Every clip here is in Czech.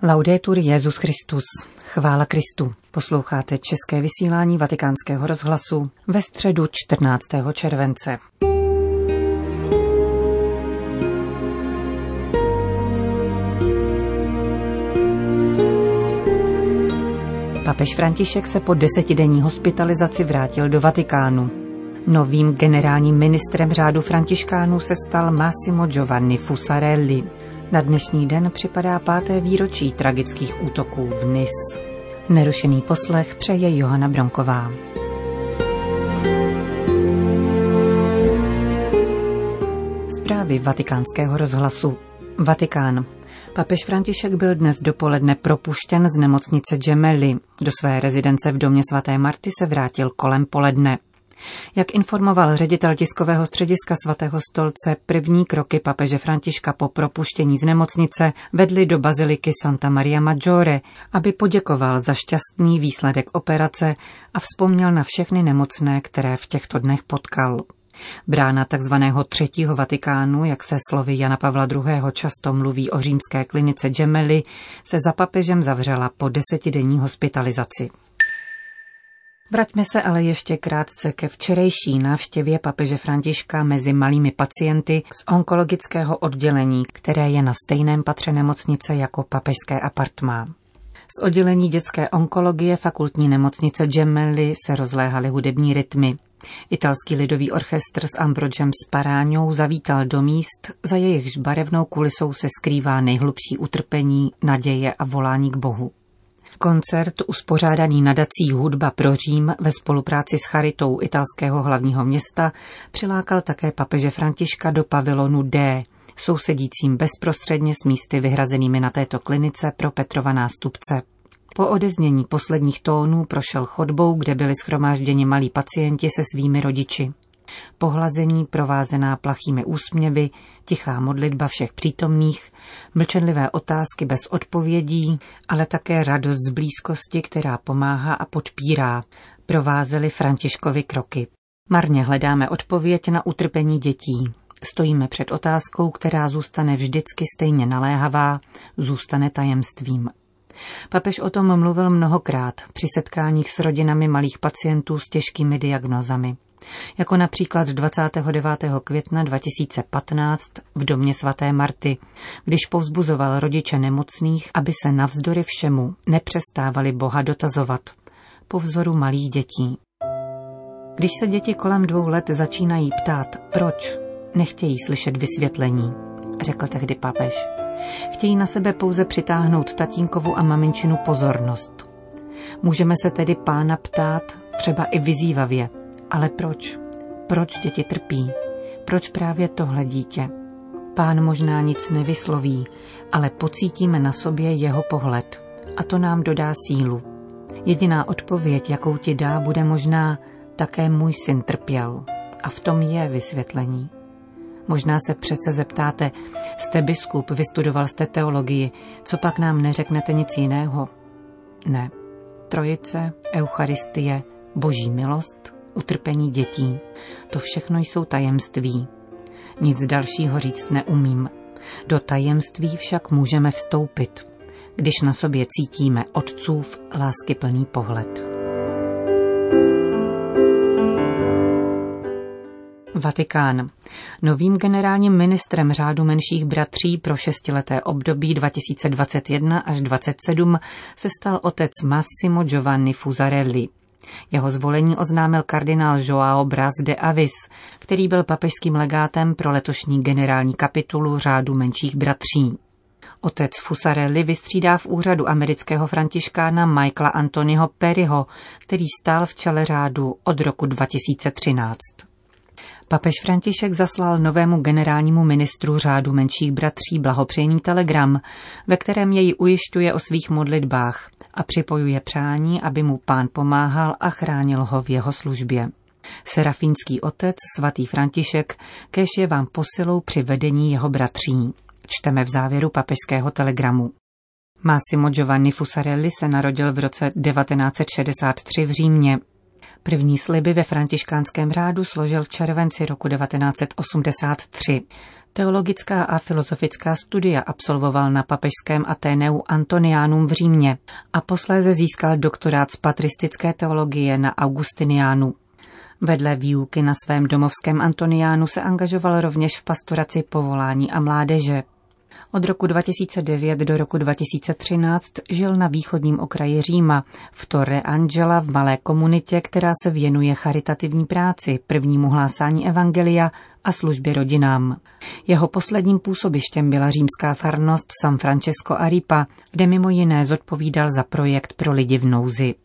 Laudetur Jesus Christus. Chvála Kristu. Posloucháte české vysílání Vatikánského rozhlasu ve středu 14. července. Papež František se po 10denní hospitalizaci vrátil do Vatikánu. Novým generálním ministrem řádu františkánů se stal Massimo Giovanni Fusarelli. Na dnešní den připadá 5. výročí tragických útoků v Nice. Nerušený poslech přeje Johana Bronková. Zprávy Vatikánského rozhlasu. Vatikán. Papež František byl dnes dopoledne propuštěn z nemocnice Gemelli. Do své rezidence v domě svaté Marty se vrátil kolem poledne. Jak informoval ředitel tiskového střediska svatého stolce, první kroky papeže Františka po propuštění z nemocnice vedly do baziliky Santa Maria Maggiore, aby poděkoval za šťastný výsledek operace a vzpomněl na všechny nemocné, které v těchto dnech potkal. Brána takzvaného třetího Vatikánu, jak se slovy Jana Pavla II. Často mluví o římské klinice Gemelli, se za papežem zavřela po 10denní hospitalizaci. Vraťme se ale ještě krátce ke včerejší návštěvě papeže Františka mezi malými pacienty z onkologického oddělení, které je na stejném patře nemocnice jako papežské apartmá. Z oddělení dětské onkologie fakultní nemocnice Gemelli se rozléhaly hudební rytmy. Italský lidový orchestr s Ambrogem Sparaňou zavítal do míst, za jejichž barevnou kulisou se skrývá nejhlubší utrpení, naděje a volání k Bohu. Koncert, uspořádaný nadací Hudba pro Řím ve spolupráci s charitou italského hlavního města, přilákal také papeže Františka do pavilonu D, sousedícím bezprostředně s místy vyhrazenými na této klinice pro Petrova nástupce. Po odeznění posledních tónů prošel chodbou, kde byli shromážděni malí pacienti se svými rodiči. Pohlazení provázená plachými úsměvy, tichá modlitba všech přítomných, mlčenlivé otázky bez odpovědí, ale také radost z blízkosti, která pomáhá a podpírá, provázely Františkovy kroky. Marně hledáme odpověď na utrpení dětí. Stojíme před otázkou, která zůstane vždycky stejně naléhavá, zůstane tajemstvím. Papež o tom mluvil mnohokrát při setkáních s rodinami malých pacientů s těžkými diagnózami. Jako například 29. května 2015 v domě svaté Marty, když povzbuzoval rodiče nemocných, aby se navzdory všemu nepřestávali Boha dotazovat, po vzoru malých dětí. Když se děti kolem 2 let začínají ptát, proč, nechtějí slyšet vysvětlení, řekl tehdy papež. Chtějí na sebe pouze přitáhnout tatínkovu a maminčinu pozornost. Můžeme se tedy Pána ptát, třeba i vyzývavě, ale proč? Proč děti trpí? Proč právě tohle dítě? Pán možná nic nevysloví, ale pocítíme na sobě jeho pohled a to nám dodá sílu. Jediná odpověď, jakou ti dá, bude možná také můj syn trpěl. A v tom je vysvětlení. Možná se přece zeptáte, jste biskup, vystudoval jste teologii, co pak nám neřeknete nic jiného? Ne. Trojice, Eucharistie, Boží milost, utrpení dětí. To všechno jsou tajemství. Nic dalšího říct neumím. Do tajemství však můžeme vstoupit, když na sobě cítíme otcův láskyplný pohled. Vatikán. Novým generálním ministrem řádu menších bratří pro 6leté období 2021 až 2027 se stal otec Massimo Giovanni Fusarelli. Jeho zvolení oznámil kardinál João Braz de Avis, který byl papežským legátem pro letošní generální kapitulu řádu menších bratří. Otec Fusarelli vystřídá v úřadu amerického františkána Michaela Antoniho Perryho, který stál v čele řádu od roku 2013. Papež František zaslal novému generálnímu ministru řádu menších bratří blahopřejný telegram, ve kterém jej ujišťuje o svých modlitbách a připojuje přání, aby mu Pán pomáhal a chránil ho v jeho službě. Serafínský otec, svatý František, kéž je vám posilou při vedení jeho bratří. Čteme v závěru papežského telegramu. Massimo Giovanni Fusarelli se narodil v roce 1963 v Římě. První sliby ve františkánském řádu složil v červenci roku 1983. Teologická a filozofická studia absolvoval na papežském Ateneu Antonianum v Římě a posléze získal doktorát z patristické teologie na Augustinianu. Vedle výuky na svém domovském Antoniánu se angažoval rovněž v pastoraci povolání a mládeže. Od roku 2009 do roku 2013 žil na východním okraji Říma, v Torre Angela v malé komunitě, která se věnuje charitativní práci, prvnímu hlásání evangelia a službě rodinám. Jeho posledním působištěm byla římská farnost San Francesco a Ripa, kde mimo jiné zodpovídal za projekt pro lidi v nouzi.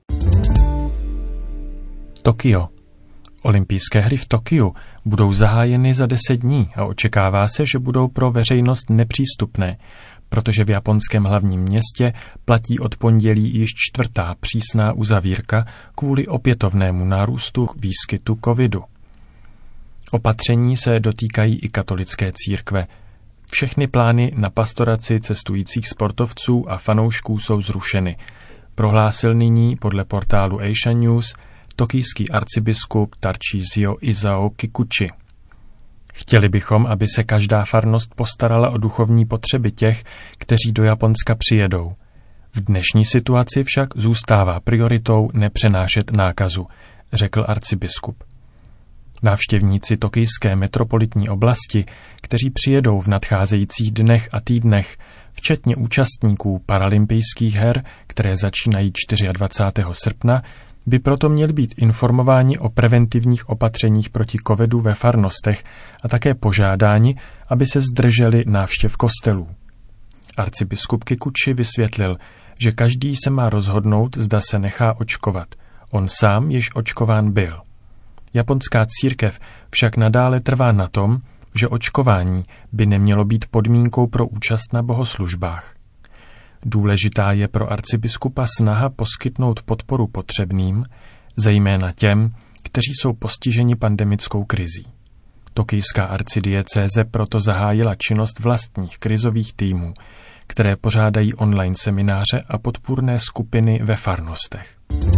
Tokio. Olympijské hry v Tokiu budou zahájeny za 10 dní a očekává se, že budou pro veřejnost nepřístupné, protože v japonském hlavním městě platí od pondělí již 4. přísná uzavírka kvůli opětovnému nárůstu výskytu covidu. Opatření se dotýkají i katolické církve. Všechny plány na pastoraci cestujících sportovců a fanoušků jsou zrušeny, prohlásil nyní podle portálu Asia News tokijský arcibiskup Tarcísio Isao Kikuchi. Chtěli bychom, aby se každá farnost postarala o duchovní potřeby těch, kteří do Japonska přijedou. V dnešní situaci však zůstává prioritou nepřenášet nákazu, řekl arcibiskup. Návštěvníci tokijské metropolitní oblasti, kteří přijedou v nadcházejících dnech a týdnech, včetně účastníků paralympijských her, které začínají 24. srpna, by proto měli být informováni o preventivních opatřeních proti covidu ve farnostech a také požádáni, aby se zdrželi návštěv kostelů. Arcibiskup Kikuchi vysvětlil, že každý se má rozhodnout, zda se nechá očkovat. On sám již očkován byl. Japonská církev však nadále trvá na tom, že očkování by nemělo být podmínkou pro účast na bohoslužbách. Důležitá je pro arcibiskupa snaha poskytnout podporu potřebným, zejména těm, kteří jsou postiženi pandemickou krizí. Tokijská arcidiecéze proto zahájila činnost vlastních krizových týmů, které pořádají online semináře a podpůrné skupiny ve farnostech.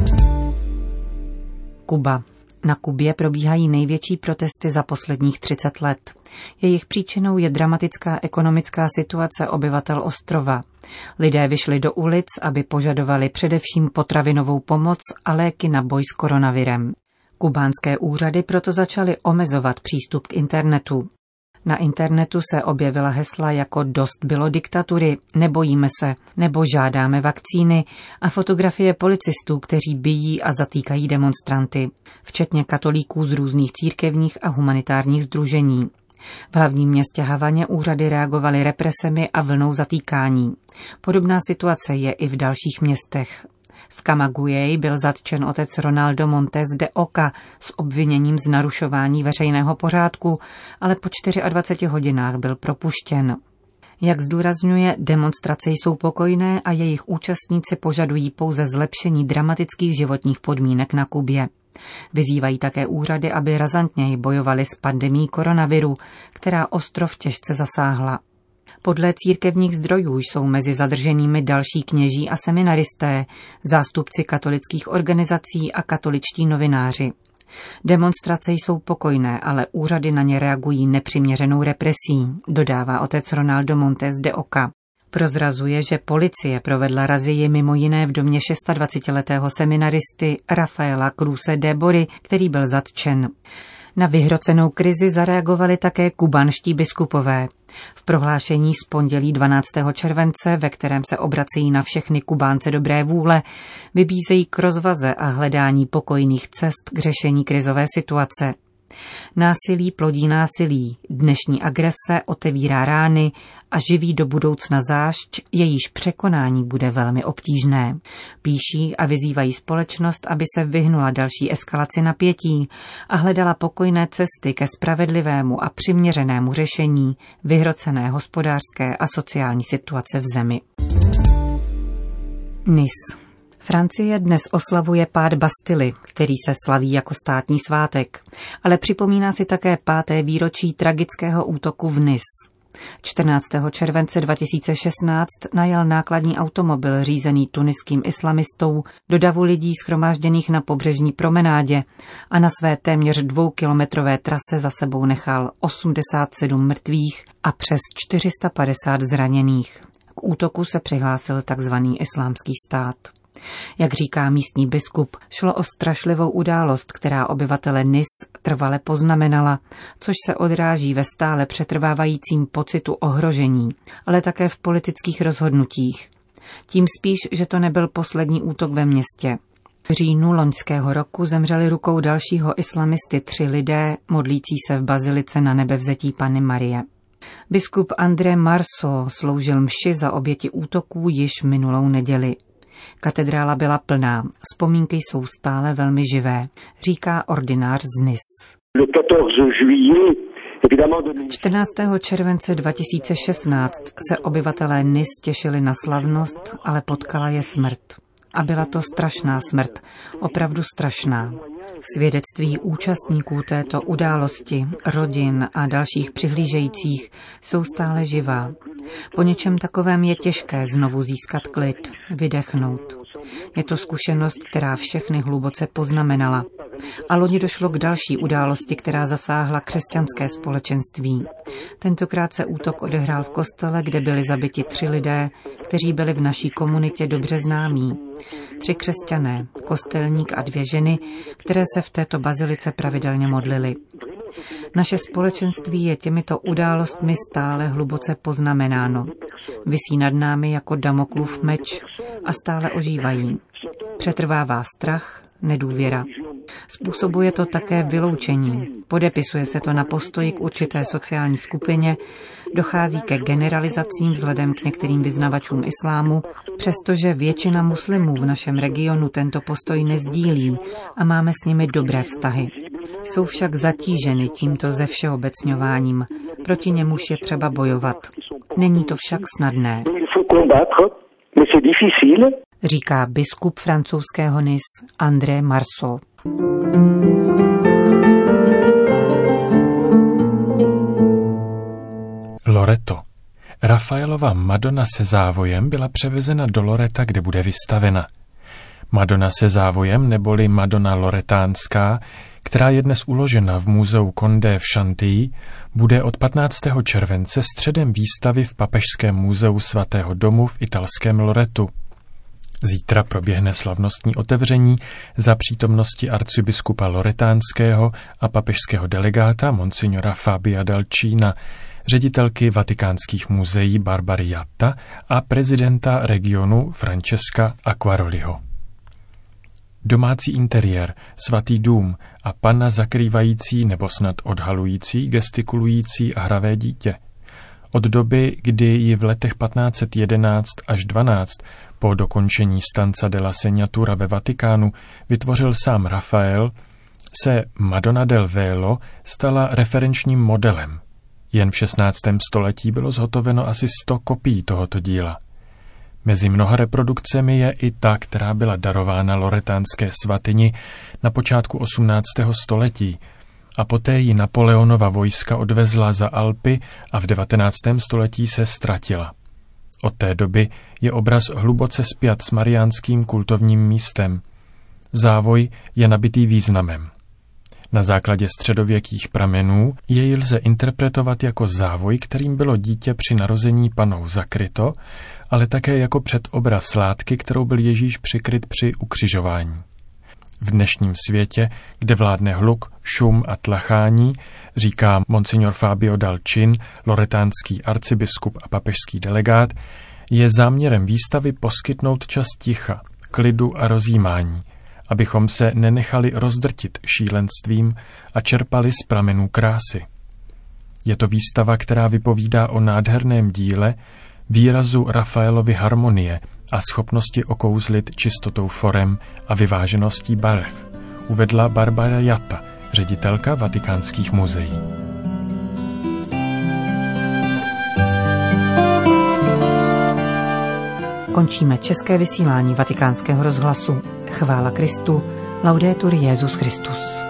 Kuba. Na Kubě probíhají největší protesty za posledních 30 let. Jejich příčinou je dramatická ekonomická situace obyvatel ostrova. Lidé vyšli do ulic, aby požadovali především potravinovou pomoc a léky na boj s koronavirem. Kubánské úřady proto začaly omezovat přístup k internetu. Na internetu se objevila hesla jako dost bylo diktatury, nebojíme se, nebo žádáme vakcíny a fotografie policistů, kteří bijí a zatýkají demonstranty, včetně katolíků z různých církevních a humanitárních sdružení. V hlavním městě Havaně úřady reagovaly represemi a vlnou zatýkání. Podobná situace je i v dalších městech. V Camagüey byl zatčen otec Ronaldo Montes de Oca s obviněním z narušování veřejného pořádku, ale po 24 hodinách byl propuštěn. Jak zdůrazňuje, demonstrace jsou pokojné a jejich účastníci požadují pouze zlepšení dramatických životních podmínek na Kubě. Vyzývají také úřady, aby razantněji bojovali s pandemií koronaviru, která ostrov těžce zasáhla. Podle církevních zdrojů jsou mezi zadrženými další kněží a seminaristé, zástupci katolických organizací a katoličtí novináři. Demonstrace jsou pokojné, ale úřady na ně reagují nepřiměřenou represí, dodává otec Ronaldo Montes de Oca. Prozrazuje, že policie provedla razii mimo jiné v domě 26letého seminaristy Rafaela Cruse de Bory, který byl zatčen. Na vyhrocenou krizi zareagovali také kubanští biskupové. V prohlášení z pondělí 12. července, ve kterém se obracejí na všechny Kubánce dobré vůle, vybízejí k rozvaze a hledání pokojných cest k řešení krizové situace. Násilí plodí násilí, dnešní agrese otevírá rány a živí do budoucna zášť, jejíž překonání bude velmi obtížné. Píší a vyzývají společnost, aby se vyhnula další eskalaci napětí a hledala pokojné cesty ke spravedlivému a přiměřenému řešení vyhrocené hospodářské a sociální situace v zemi. Nice. Francie dnes oslavuje pád Bastily, který se slaví jako státní svátek, ale připomíná si také 5. výročí tragického útoku v Nice. 14. července 2016 najel nákladní automobil řízený tuniským islamistou do davu lidí shromážděných na pobřežní promenádě a na své téměř 2kilometrové trase za sebou nechal 87 mrtvých a přes 450 zraněných. K útoku se přihlásil tzv. Islámský stát. Jak říká místní biskup, šlo o strašlivou událost, která obyvatele Nis trvale poznamenala, což se odráží ve stále přetrvávajícím pocitu ohrožení, ale také v politických rozhodnutích. Tím spíš, že to nebyl poslední útok ve městě. V říjnu loňského roku zemřeli rukou dalšího islamisty 3 lidé, modlící se v bazilice Na Nebevzetí Panny Marie. Biskup André Marceau sloužil mši za oběti útoků již minulou neděli. Katedrála byla plná, vzpomínky jsou stále velmi živé, říká ordinář z Nis. 14. července 2016 se obyvatelé Nis těšili na slavnost, ale potkala je smrt. A byla to strašná smrt, opravdu strašná. Svědectví účastníků této události, rodin a dalších přihlížejících jsou stále živá. Po něčem takovém je těžké znovu získat klid, vydechnout. Je to zkušenost, která všechny hluboce poznamenala. A loni došlo k další události, která zasáhla křesťanské společenství. Tentokrát se útok odehrál v kostele, kde byli zabiti 3 lidé, kteří byli v naší komunitě dobře známí. 3 křesťané, kostelník a 2 ženy, které se v této bazilice pravidelně modlily. Naše společenství je těmito událostmi stále hluboce poznamenáno. Visí nad námi jako Damoklův meč a stále ožívají. Přetrvává strach, nedůvěra. Způsobuje to také vyloučení. Podepisuje se to na postoji k určité sociální skupině, dochází ke generalizacím vzhledem k některým vyznavačům islámu, přestože většina muslimů v našem regionu tento postoj nezdílí a máme s nimi dobré vztahy. Jsou však zatíženy tímto zevšeobecňováním, proti němuž je třeba bojovat. Není to však snadné, říká biskup francouzského Nis André Marceau. Loreto. Rafaelova Madonna se závojem byla převezena do Loreta, kde bude vystavena. Madonna se závojem, neboli Madonna loretánská, která je dnes uložena v muzeu Condé v Chantilly, bude od 15. července středem výstavy v Papežském muzeu svatého domu v italském Loretu. Zítra proběhne slavnostní otevření za přítomnosti arcibiskupa loretánského a papežského delegáta monsignora Fabia Dalcina, ředitelky vatikánských muzeí Barbary Jatta a prezidenta regionu Francesca Acquaroliho. Domácí interiér, svatý dům a panna zakrývající nebo snad odhalující, gestikulující a hravé dítě. Od doby, kdy ji v letech 1511 až 12 po dokončení Stanza della Segnatura ve Vatikánu vytvořil sám Rafael, se Madonna del Velo stala referenčním modelem. Jen v 16. století bylo zhotoveno asi 100 kopií tohoto díla. Mezi mnoha reprodukcemi je i ta, která byla darována loretánské svatyni na počátku 18. století a poté ji Napoleonova vojska odvezla za Alpy a v 19. století se ztratila. Od té doby je obraz hluboce spjat s mariánským kultovním místem. Závoj je nabitý významem. Na základě středověkých pramenů jej lze interpretovat jako závoj, kterým bylo dítě při narození panou zakryto, ale také jako předobraz látky, kterou byl Ježíš přikryt při ukřižování. V dnešním světě, kde vládne hluk, šum a tlachání, říká monsignor Fabio Dalcin, loretánský arcibiskup a papežský delegát, je záměrem výstavy poskytnout čas ticha, klidu a rozjímání, abychom se nenechali rozdrtit šílenstvím a čerpali z pramenů krásy. Je to výstava, která vypovídá o nádherném díle, výrazu Rafaelovy harmonie a schopnosti okouzlit čistotou forem a vyvážeností barev, uvedla Barbara Jatta, ředitelka vatikánských muzeí. Končíme české vysílání Vatikánského rozhlasu. Chvála Kristu, laudetur Jesus Christus.